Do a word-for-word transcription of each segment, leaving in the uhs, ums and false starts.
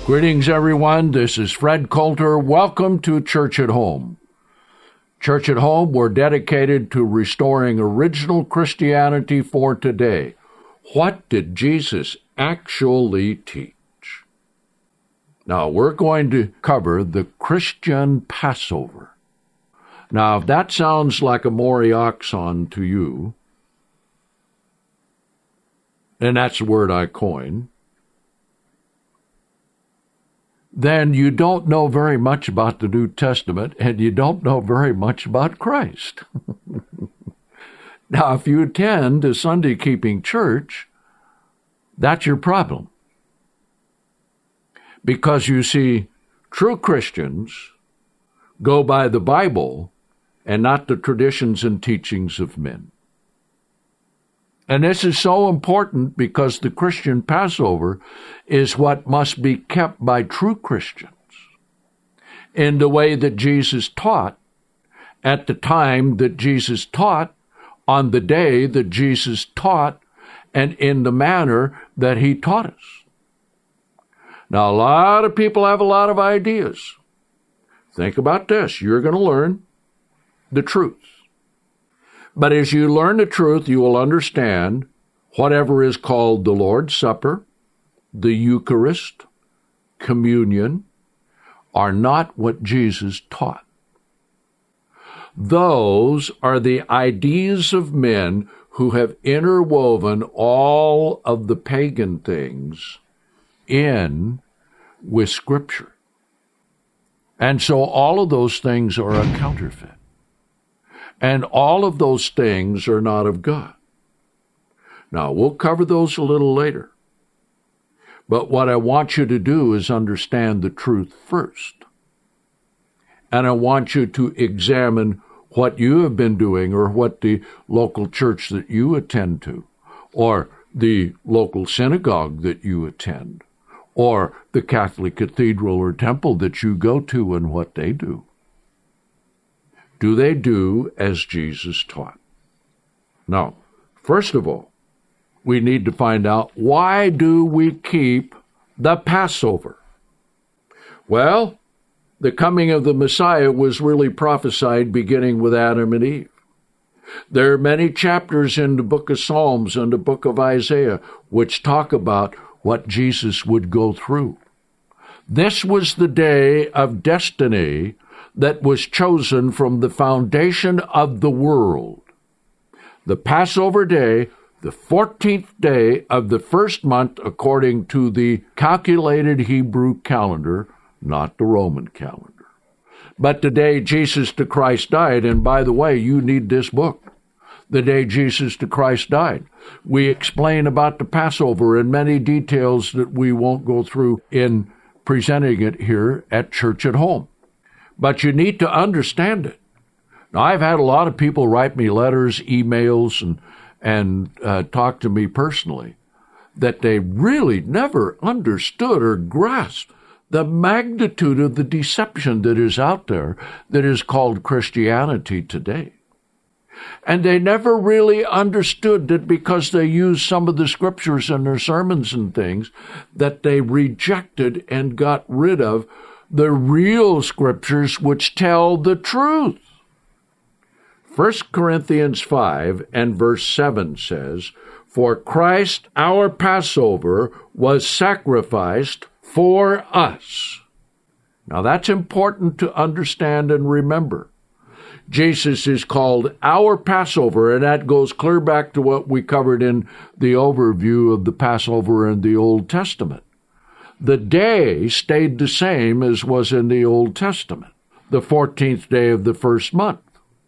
Greetings, everyone. This is Fred Coulter. Welcome to Church at Home. Church at Home, we're dedicated to restoring original Christianity for today. What did Jesus actually teach? Now, we're going to cover the Christian Passover. Now, if that sounds like a morioxon to you, and that's the word I coined, then you don't know very much about the New Testament, and you don't know very much about Christ. Now, if you attend a Sunday-keeping church, that's your problem. Because you see, true Christians go by the Bible and not the traditions and teachings of men. And this is so important because the Christian Passover is what must be kept by true Christians in the way that Jesus taught, at the time that Jesus taught, on the day that Jesus taught, and in the manner that he taught us. Now, a lot of people have a lot of ideas. Think about this. You're going to learn the truth. But as you learn the truth, you will understand whatever is called the Lord's Supper, the Eucharist, communion, are not what Jesus taught. Those are the ideas of men who have interwoven all of the pagan things in with Scripture. And so all of those things are a counterfeit. And all of those things are not of God. Now, we'll cover those a little later. But what I want you to do is understand the truth first. And I want you to examine what you have been doing, or what the local church that you attend to, or the local synagogue that you attend, or the Catholic cathedral or temple that you go to, and what they do. Do they do as Jesus taught? Now, first of all, we need to find out, why do we keep the Passover? Well, the coming of the Messiah was really prophesied beginning with Adam and Eve. There are many chapters in the book of Psalms and the book of Isaiah which talk about what Jesus would go through. This was the day of destiny that was chosen from the foundation of the world. The Passover day, the fourteenth day of the first month, according to the calculated Hebrew calendar, not the Roman calendar. But the day Jesus the Christ died, and by the way, you need this book, The Day Jesus the Christ Died. We explain about the Passover in many details that we won't go through in presenting it here at Church at Home. But you need to understand it. Now, I've had a lot of people write me letters, emails, and and uh, talk to me personally that they really never understood or grasped the magnitude of the deception that is out there that is called Christianity today. And they never really understood that because they used some of the scriptures in their sermons and things, that they rejected and got rid of the real scriptures which tell the truth. First Corinthians five and verse seven says, "For Christ our Passover was sacrificed for us." Now that's important to understand and remember. Jesus is called our Passover, and that goes clear back to what we covered in the overview of the Passover in the Old Testament. The day stayed the same as was in the Old Testament, the fourteenth day of the first month.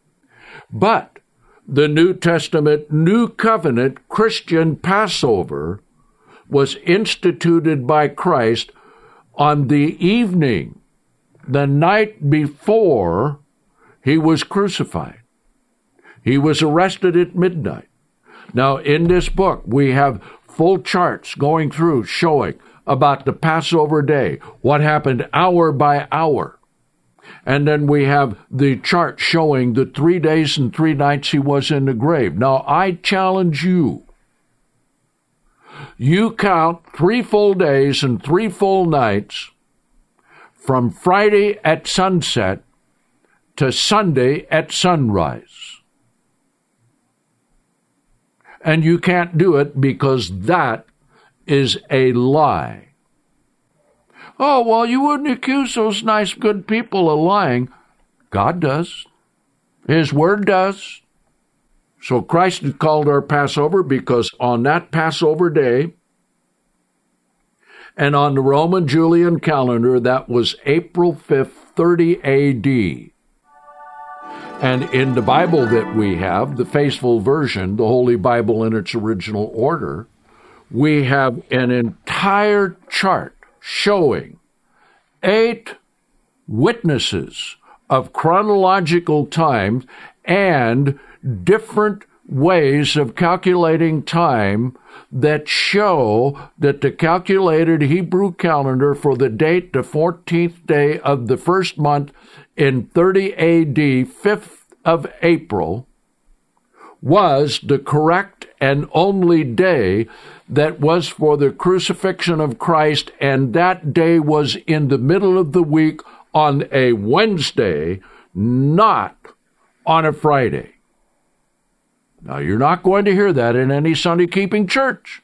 But the New Testament, New Covenant Christian Passover was instituted by Christ on the evening, the night before he was crucified. He was arrested at midnight. Now, in this book, we have full charts going through showing about the Passover day, what happened hour by hour. And then we have the chart showing the three days and three nights he was in the grave. Now, I challenge you. You count three full days and three full nights from Friday at sunset to Sunday at sunrise. And you can't do it because that is a lie. Oh, well, you wouldn't accuse those nice, good people of lying. God does. His Word does. So Christ is called our Passover because on that Passover day, and on the Roman Julian calendar, that was April fifth, thirty A D. And in the Bible that we have, the faithful version, the Holy Bible in its original order, we have an entire chart showing eight witnesses of chronological time and different ways of calculating time that show that the calculated Hebrew calendar for the date, the fourteenth day of the first month in thirty A D, fifth of April, was the correct and only day that was for the crucifixion of Christ, and that day was in the middle of the week on a Wednesday, not on a Friday. Now, you're not going to hear that in any Sunday-keeping church.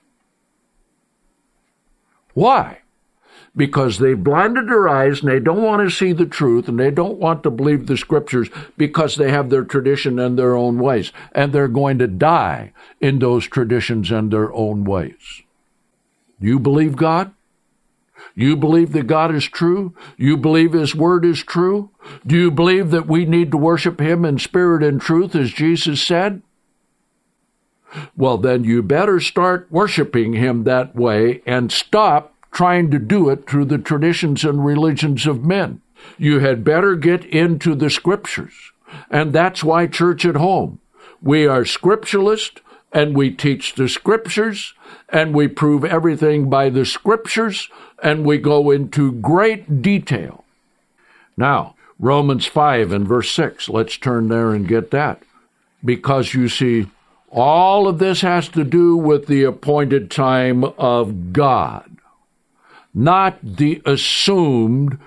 Why? Because they've blinded their eyes and they don't want to see the truth and they don't want to believe the Scriptures because they have their tradition and their own ways. And they're going to die in those traditions and their own ways. You believe God? You believe that God is true? You believe His Word is true? Do you believe that we need to worship Him in spirit and truth as Jesus said? Well, then you better start worshiping Him that way and stop trying to do it through the traditions and religions of men. You had better get into the Scriptures. And that's why Church at Home. We are scripturalists, and we teach the Scriptures, and we prove everything by the Scriptures, and we go into great detail. Now, Romans five and verse six, let's turn there and get that. Because you see, all of this has to do with the appointed time of God, not the assumed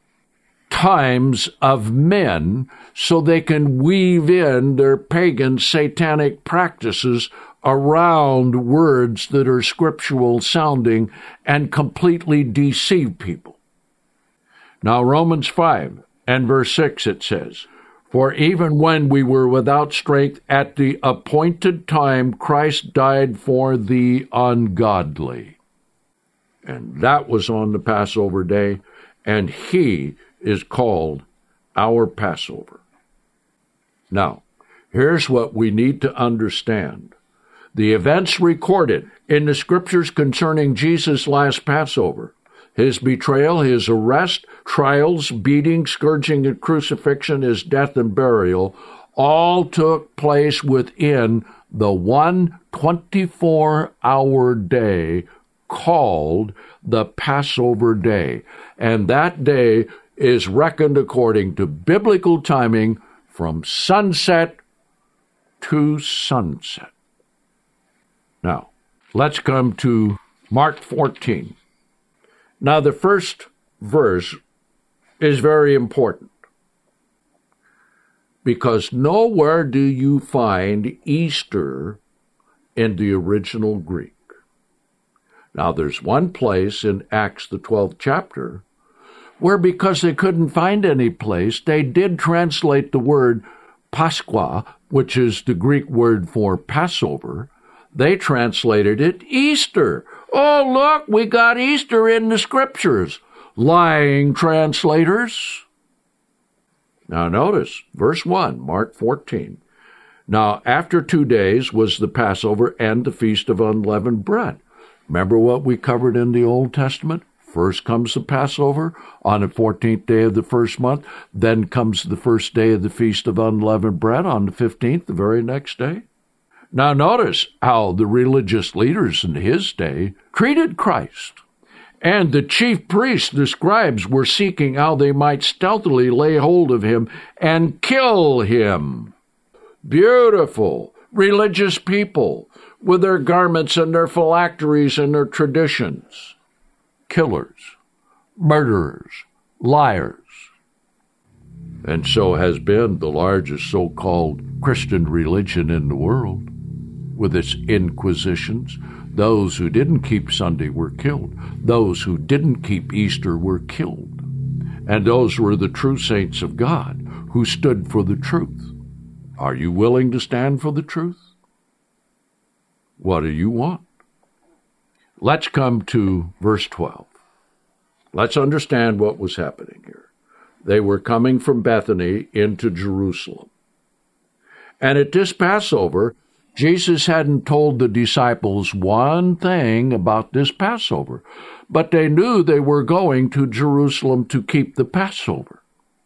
times of men, so they can weave in their pagan satanic practices around words that are scriptural sounding and completely deceive people. Now, Romans five and verse six, it says, "For even when we were without strength, at the appointed time, Christ died for the ungodly." And that was on the Passover day, and He is called our Passover. Now, here's what we need to understand. The events recorded in the Scriptures concerning Jesus' last Passover, His betrayal, His arrest, trials, beating, scourging, and crucifixion, His death and burial, all took place within the one twenty-four hour day called the Passover day. And that day is reckoned according to biblical timing from sunset to sunset. Now, let's come to Mark fourteen. Now, the first verse is very important because nowhere do you find Easter in the original Greek. Now, there's one place in Acts, the twelfth chapter, where because they couldn't find any place, they did translate the word Pascha, which is the Greek word for Passover. They translated it Easter. Oh, look, we got Easter in the Scriptures. Lying translators. Now notice, verse one, Mark fourteen. Now, after two days was the Passover and the Feast of Unleavened Bread. Remember what we covered in the Old Testament? First comes the Passover on the fourteenth day of the first month. Then comes the first day of the Feast of Unleavened Bread on the fifteenth, the very next day. Now notice how the religious leaders in his day treated Christ. And the chief priests, the scribes, were seeking how they might stealthily lay hold of him and kill him. Beautiful. religious people with their garments and their phylacteries and their traditions. Killers, murderers, liars. And so has been the largest so-called Christian religion in the world, with its inquisitions. Those who didn't keep Sunday were killed. Those who didn't keep Easter were killed. And those were the true saints of God who stood for the truth. Are you willing to stand for the truth? What do you want? Let's come to verse twelve. Let's understand what was happening here. They were coming from Bethany into Jerusalem. And at this Passover, Jesus hadn't told the disciples one thing about this Passover, but they knew they were going to Jerusalem to keep the Passover.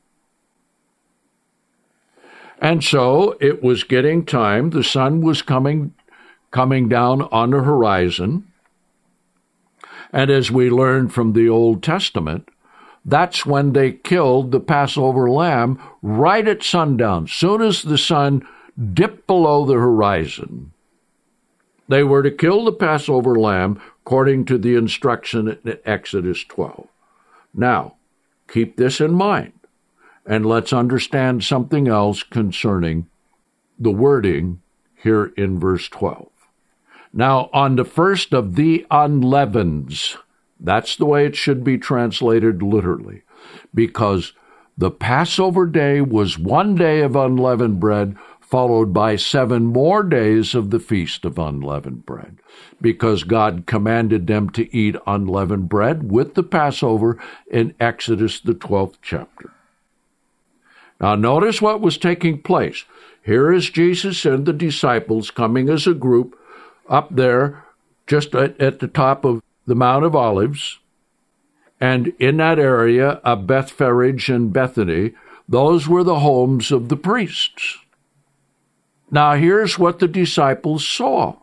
And so it was getting time. The sun was coming, coming down on the horizon. And as we learned from the Old Testament, that's when they killed the Passover lamb right at sundown. Soon as the sun dipped below the horizon, they were to kill the Passover lamb according to the instruction in Exodus twelve. Now, keep this in mind, and let's understand something else concerning the wording here in verse twelve. Now, on the first of the unleavens, that's the way it should be translated literally, because the Passover day was one day of unleavened bread, followed by seven more days of the Feast of Unleavened Bread, because God commanded them to eat unleavened bread with the Passover in Exodus, the twelfth chapter. Now, notice what was taking place. Here is Jesus and the disciples coming as a group up there, just at, at the top of the Mount of Olives, and in that area of Bethphage and Bethany, those were the homes of the priests. Now here's what the disciples saw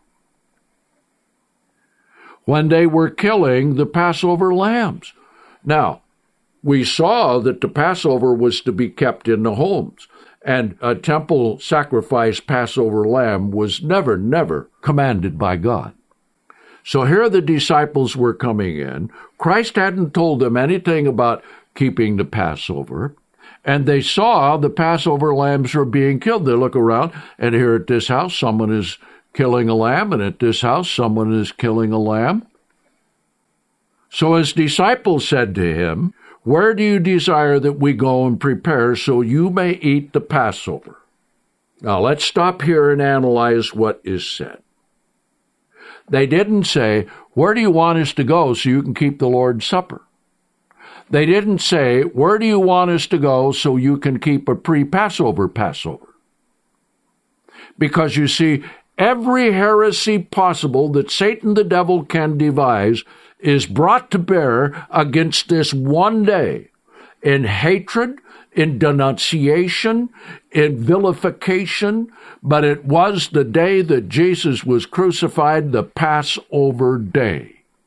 when they were killing the Passover lambs. Now, we saw that the Passover was to be kept in the homes, and a temple sacrifice Passover lamb was never, never commanded by God. So here the disciples were coming in. Christ hadn't told them anything about keeping the Passover, and they saw the Passover lambs were being killed. They look around, and here at this house, someone is killing a lamb, and at this house, someone is killing a lamb. So his disciples said to him, "Where do you desire that we go and prepare so you may eat the Passover?" Now let's stop here and analyze what is said. They didn't say, "Where do you want us to go so you can keep the Lord's Supper?" They didn't say, "Where do you want us to go so you can keep a pre-Passover Passover?" Because you see, every heresy possible that Satan the devil can devise is brought to bear against this one day in hatred, in denunciation, in vilification, but it was the day that Jesus was crucified, the Passover day.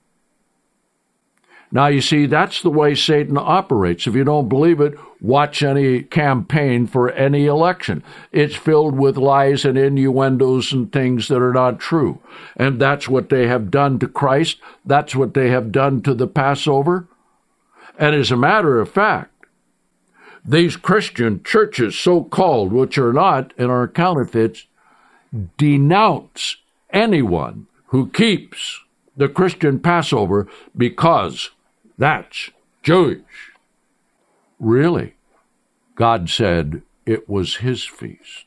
Now, you see, that's the way Satan operates. If you don't believe it, watch any campaign for any election. It's filled with lies and innuendos and things that are not true. And that's what they have done to Christ. That's what they have done to the Passover. And as a matter of fact, these Christian churches, so-called, which are not and are counterfeits, denounce anyone who keeps the Christian Passover because that's Jewish. Really? God said it was his feast.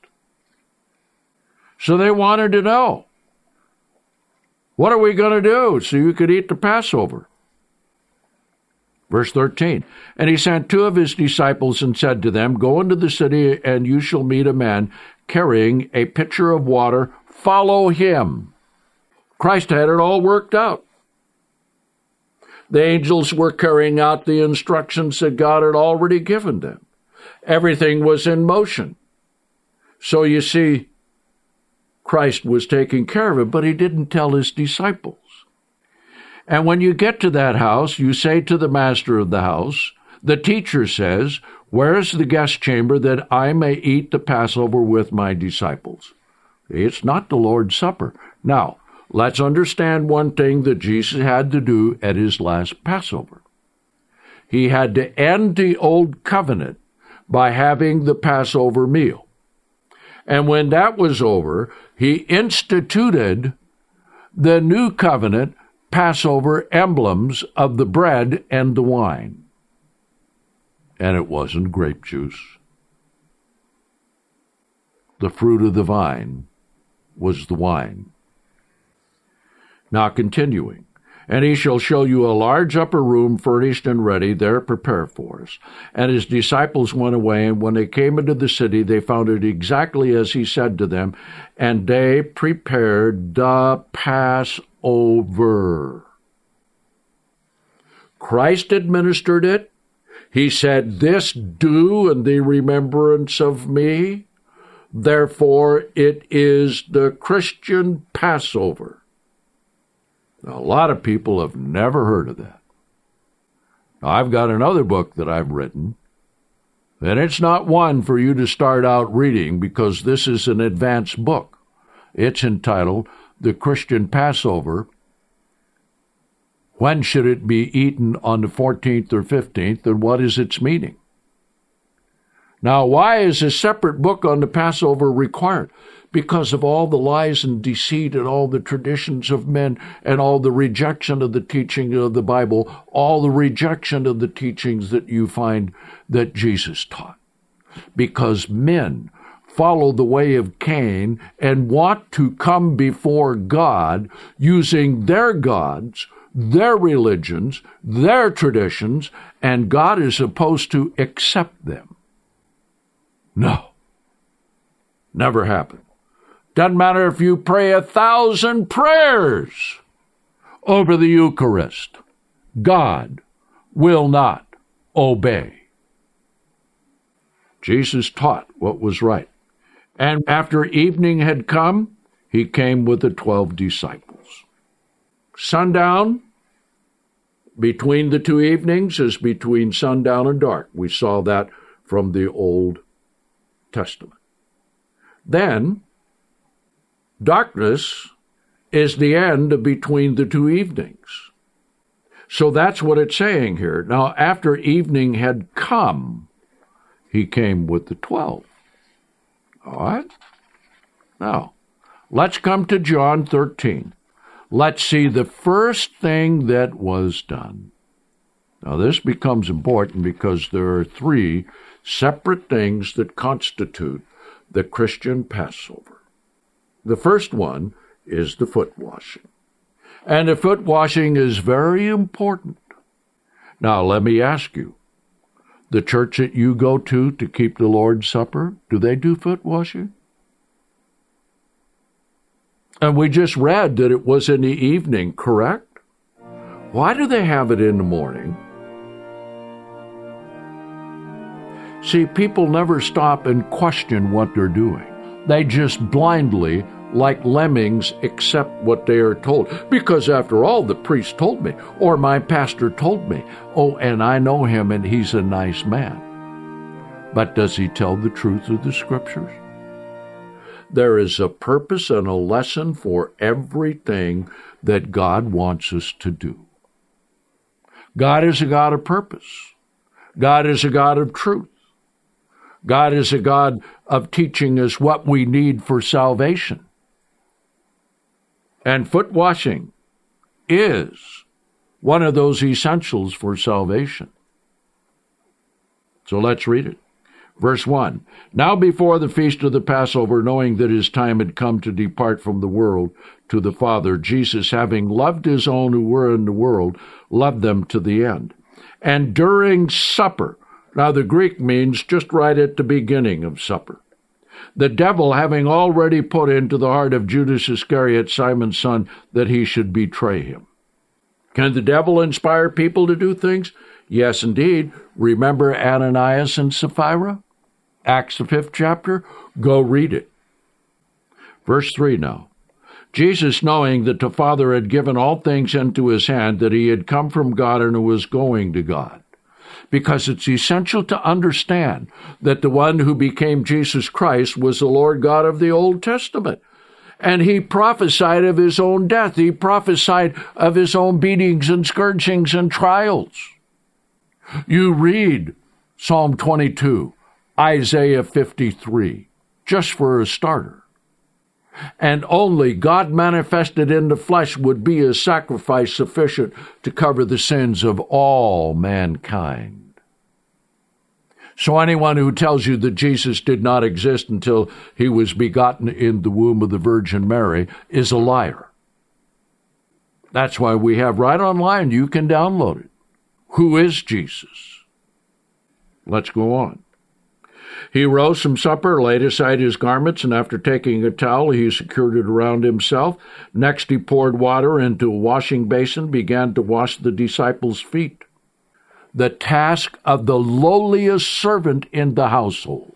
So they wanted to know, what are we going to do so you could eat the Passover? Verse thirteen, and he sent two of his disciples and said to them, "Go into the city, and you shall meet a man carrying a pitcher of water. Follow him." Christ had it all worked out. The angels were carrying out the instructions that God had already given them. Everything was in motion. So you see, Christ was taking care of it, but he didn't tell his disciples. And when you get to that house, you say to the master of the house, the teacher says, "Where is the guest chamber that I may eat the Passover with my disciples?" It's not the Lord's Supper. Now, let's understand one thing that Jesus had to do at his last Passover. He had to end the old covenant by having the Passover meal. And when that was over, he instituted the new covenant Passover emblems of the bread and the wine. And it wasn't grape juice. The fruit of the vine was the wine. Now continuing. And he shall show you a large upper room furnished and ready, there prepared for us. And his disciples went away, and when they came into the city, they found it exactly as he said to them, and they prepared the Passover. Christ administered it. He said, "This do in the remembrance of me." Therefore, it is the Christian Passover. Now, a lot of people have never heard of that. Now, I've got another book that I've written, and it's not one for you to start out reading because this is an advanced book. It's entitled The Christian Passover. When should it be eaten, on the fourteenth or fifteenth, and what is its meaning? Now, why is a separate book on the Passover required? Because of all the lies and deceit and all the traditions of men and all the rejection of the teaching of the Bible, all the rejection of the teachings that you find that Jesus taught. Because men follow the way of Cain and want to come before God using their gods, their religions, their traditions, and God is supposed to accept them. No. Never happened. Doesn't matter if you pray a thousand prayers over the Eucharist. God will not obey. Jesus taught what was right. And after evening had come, he came with the twelve disciples. Sundown, between the two evenings, is between sundown and dark. We saw that from the Old Testament. Then, darkness is the end of between the two evenings. So that's what it's saying here. Now, after evening had come, he came with the twelve. All right? Now, let's come to John thirteen. Let's see the first thing that was done. Now, this becomes important because there are three separate things that constitute the Christian Passover. The first one is the foot washing. And the foot washing is very important. Now, let me ask you, the church that you go to to keep the Lord's Supper, do they do foot washing? And we just read that it was in the evening, correct? Why do they have it in the morning? See, people never stop and question what they're doing. They just blindly, like lemmings, accept what they are told. Because after all, the priest told me, or my pastor told me. Oh, and I know him and he's a nice man. But does he tell the truth of the Scriptures? There is a purpose and a lesson for everything that God wants us to do. God is a God of purpose. God is a God of truth. God is a God of teaching us what we need for salvation. And foot washing is one of those essentials for salvation. So let's read it. Verse one, Now before the feast of the Passover, knowing that his time had come to depart from the world to the Father, Jesus, having loved his own who were in the world, loved them to the end. And during supper, now the Greek means just right at the beginning of supper, the devil having already put into the heart of Judas Iscariot, Simon's son, that he should betray him. Can the devil inspire people to do things? Yes, indeed. Remember Ananias and Sapphira? Acts the fifth chapter? Go read it. Verse three now. Jesus, knowing that the Father had given all things into his hand, that he had come from God and was going to God. Because it's essential to understand that the one who became Jesus Christ was the Lord God of the Old Testament. And he prophesied of his own death. He prophesied of his own beatings and scourgings and trials. You read Psalm twenty-two, Isaiah fifty-three, just for a starter. And only God manifested in the flesh would be a sacrifice sufficient to cover the sins of all mankind. So anyone who tells you that Jesus did not exist until he was begotten in the womb of the Virgin Mary is a liar. That's why we have right online, you can download it. Who is Jesus? Let's go on. He rose from supper, laid aside his garments, and after taking a towel, he secured it around himself. Next, he poured water into a washing basin, began to wash the disciples' feet, the task of the lowliest servant in the household,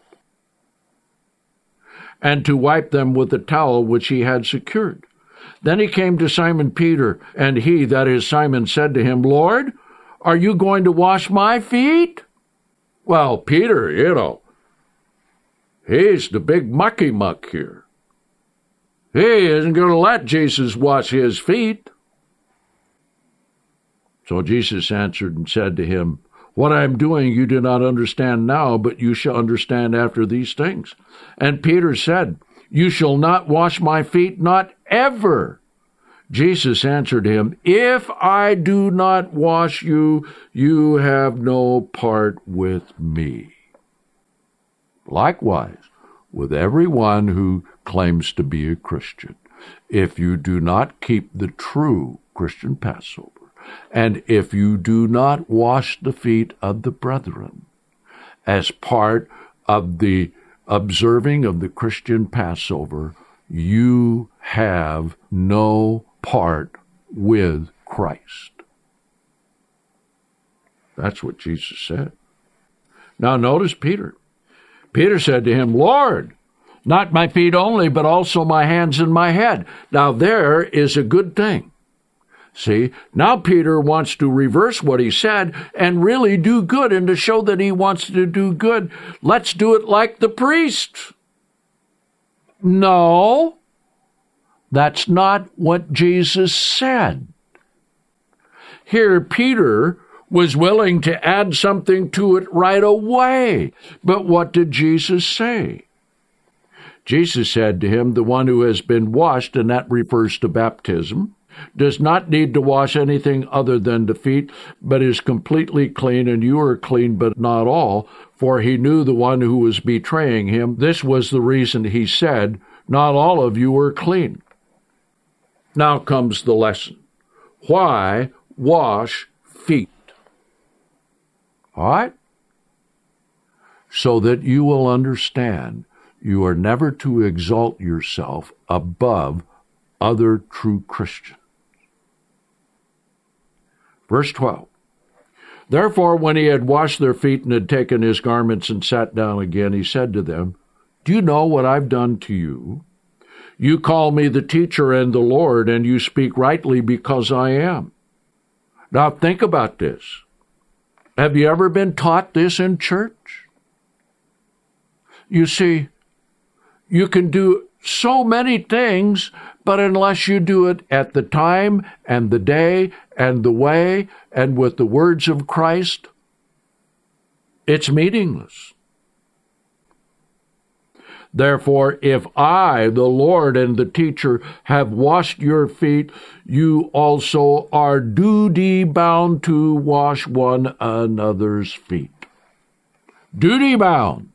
and to wipe them with the towel which he had secured. Then he came to Simon Peter, and he, that is Simon, said to him, Lord, are you going to wash my feet? Well, Peter, you know, he's the big mucky muck here. He isn't going to let Jesus wash his feet. So Jesus answered and said to him, What I am doing you do not understand now, but you shall understand after these things. And Peter said, You shall not wash my feet, not ever. Jesus answered him, If I do not wash you, you have no part with me. Likewise, with everyone who claims to be a Christian, if you do not keep the true Christian Passover, and if you do not wash the feet of the brethren as part of the observing of the Christian Passover, you have no part with Christ. That's what Jesus said. Now notice Peter. Peter said to him, Lord, not my feet only, but also my hands and my head. Now there is a good thing. See, now Peter wants to reverse what he said and really do good, and to show that he wants to do good, let's do it like the priests. No, that's not what Jesus said. Here, Peter was willing to add something to it right away. But what did Jesus say? Jesus said to him, the one who has been washed, and that refers to baptism, does not need to wash anything other than the feet, but is completely clean, and you are clean, but not all, for he knew the one who was betraying him. This was the reason he said, not all of you are clean. Now comes the lesson. Why wash feet? All right? So that you will understand you are never to exalt yourself above other true Christians. Verse twelve. Therefore, when he had washed their feet and had taken his garments and sat down again, he said to them, Do you know what I've done to you? You call me the teacher and the Lord, and you speak rightly because I am. Now think about this. Have you ever been taught this in church? You see, you can do so many things, but unless you do it at the time and the day and the way and with the words of Christ, it's meaningless. Therefore, if I, the Lord and the teacher, have washed your feet, you also are duty bound to wash one another's feet. Duty bound.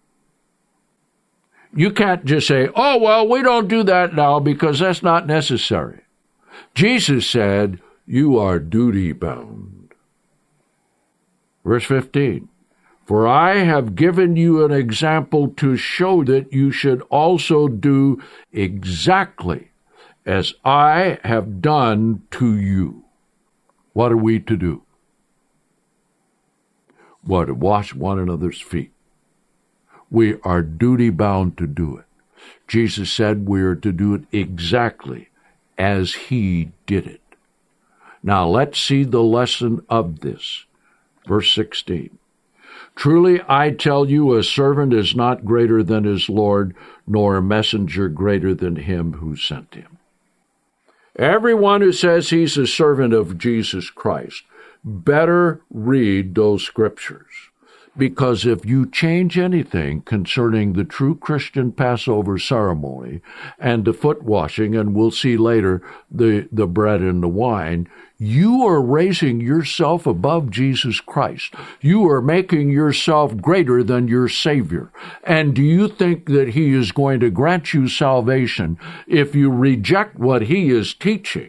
You can't just say, oh, well, we don't do that now because that's not necessary. Jesus said, you are duty bound. Verse fifteen. For I have given you an example to show that you should also do exactly as I have done to you. What are we to do? What? To wash one another's feet. We are duty-bound to do it. Jesus said we are to do it exactly as he did it. Now let's see the lesson of this. Verse sixteen. Truly I tell you, a servant is not greater than his Lord, nor a messenger greater than him who sent him. Everyone who says he's a servant of Jesus Christ better read those scriptures. Because if you change anything concerning the true Christian Passover ceremony and the foot washing, and we'll see later the, the bread and the wine, you are raising yourself above Jesus Christ. You are making yourself greater than your Savior. And do you think that he is going to grant you salvation if you reject what he is teaching?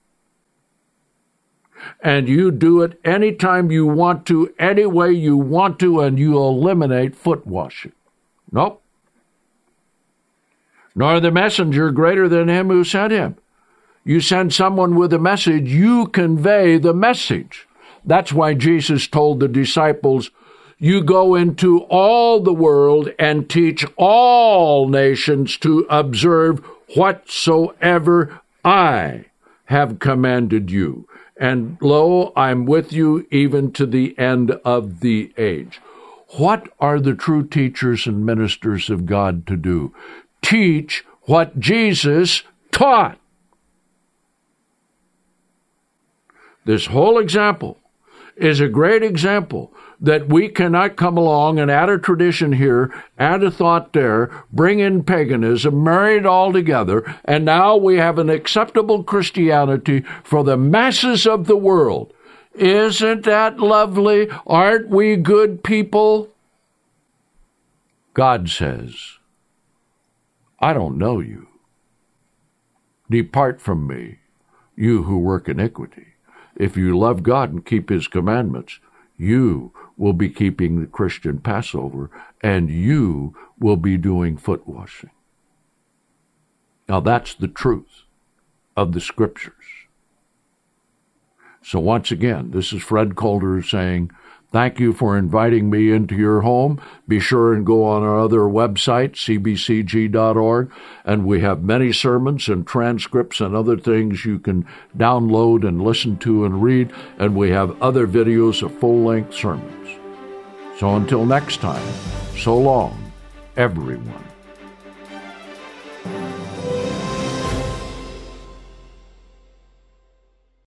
And you do it anytime you want to, any way you want to, and you eliminate foot washing. Nope. Nor the messenger greater than him who sent him. You send someone with a message, you convey the message. That's why Jesus told the disciples, you go into all the world and teach all nations to observe whatsoever I have commanded you. And lo, I'm with you even to the end of the age. What are the true teachers and ministers of God to do? Teach what Jesus taught. This whole example is a great example that we cannot come along and add a tradition here, add a thought there, bring in paganism, marry it all together, and now we have an acceptable Christianity for the masses of the world. Isn't that lovely? Aren't we good people? God says, I don't know you. Depart from me, you who work iniquity. If you love God and keep his commandments, you will be keeping the Christian Passover, and you will be doing foot washing. Now that's the truth of the Scriptures. So once again, this is Fred Calder saying, thank you for inviting me into your home. Be sure and go on our other website, c b c g dot org, and we have many sermons and transcripts and other things you can download and listen to and read, and we have other videos of full-length sermons. So until next time, so long, everyone.